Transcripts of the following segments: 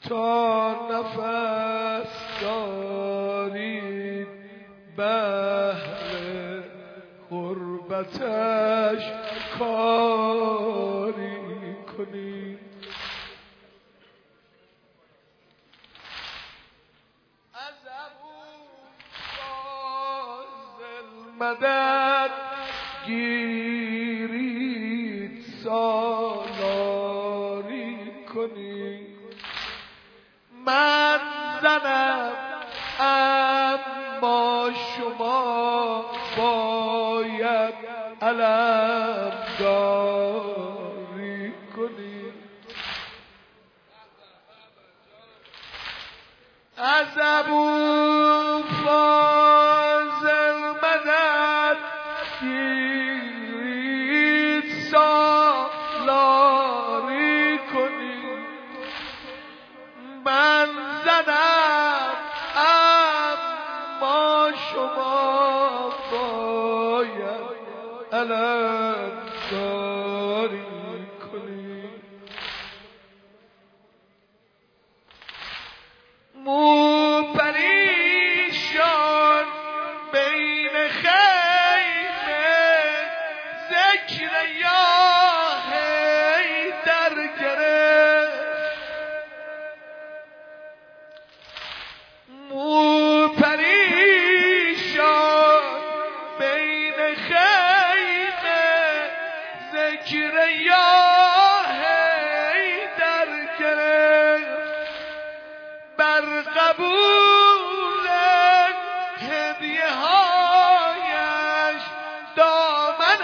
تا نفس دارید بهر غربتش کاری کنید. از ابو فاضل مدد گیرید سالاری کنید. من زنم اما شما باید علمداری کنید. از ابو فاضل مدد گیرید سالاری کنید. من زنم اما شما باید علمداری کنید. مو پریشان بین خیمه ذکر یا حیدر گرفت. مو پریشان بین خیمه ذکر یا حیدر گرفت. بر قبول هدیه هایش دامن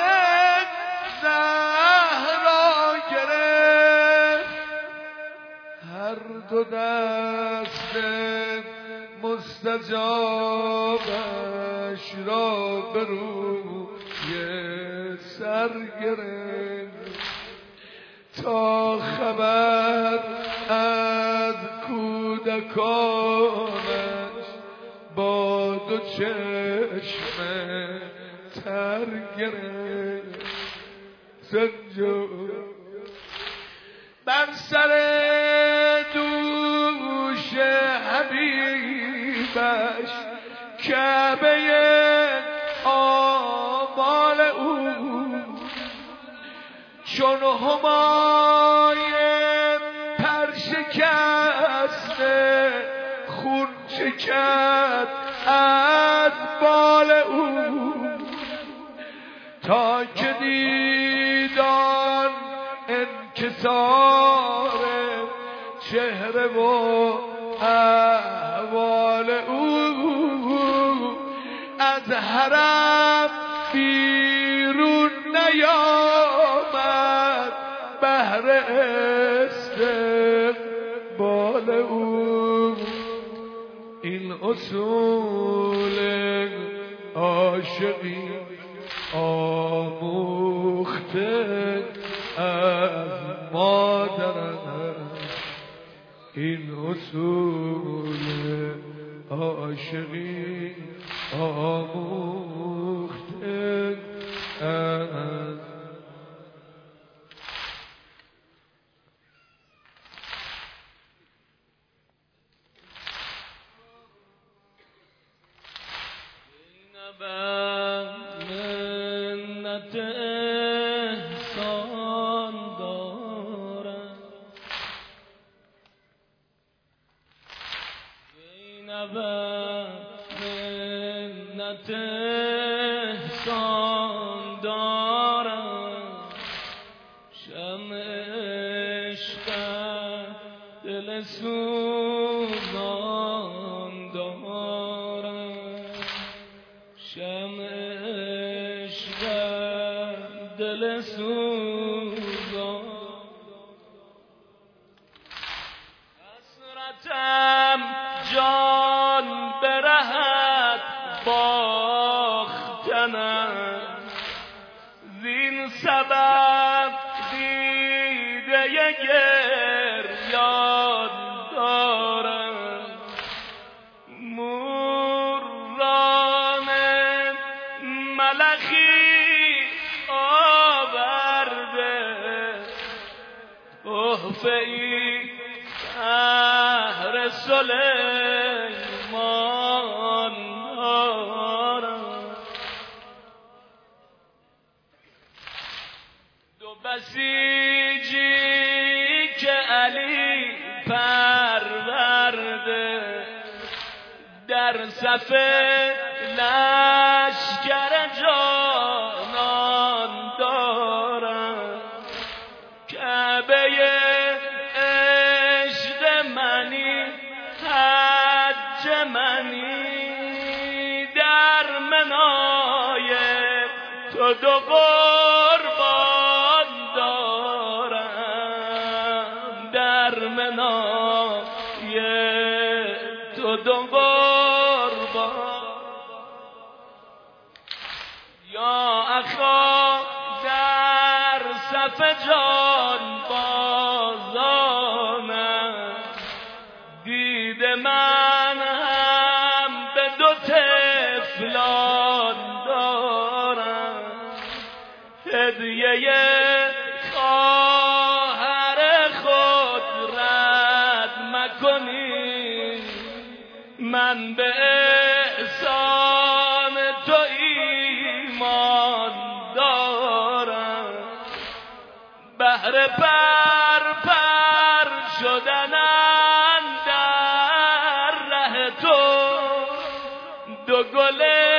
زهرا گرفت. هر دو دست مستجابش را به روی سر گرفت تا خبر از کودکانش با دو چشم تر گرفت. سنجور بر سر دوش حبیبش کعبه آمال او چون همای پرشکسته خون چکد از بال او تا که دیدان انکسار چهره و احوال او از حرم بیرون نیامد بهر استقبال او. این اصول عاشقی آموخته از مادرم. این اصول عاشقی آموخته از منت احسان دارم. زینب منت احسان دارم. شمع عشقت دل سوزان دارم. شمع عشقت دل سوزان. حسرتم جان برهت باختنم. زین سبب دیده گریان دارم. موران ملخی آورده تحفه ای سلیمان دارم. دو بسیجی که علی پرورده در صف لشکر جانان دارم. کعبه عشق منی، حج منی، در منای تو دو قربان دارم. در منای تو دو قربان. یا اخا در صف جان بازانم، دید من هم به دو طفلان دارم. هدیه خواهر خود رد مکنی، من به احسان تو ایمان دارم. بهر پر پر شدن در ره تو، دو گل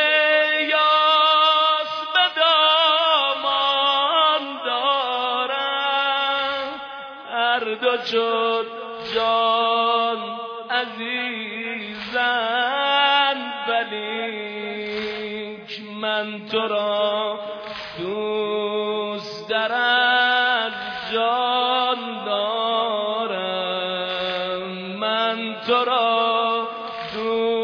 یاس به دامان دارم. هر دو شد جان عزیزند، ولیک من تو را دوست دارم، جان دارم. من تو را دوست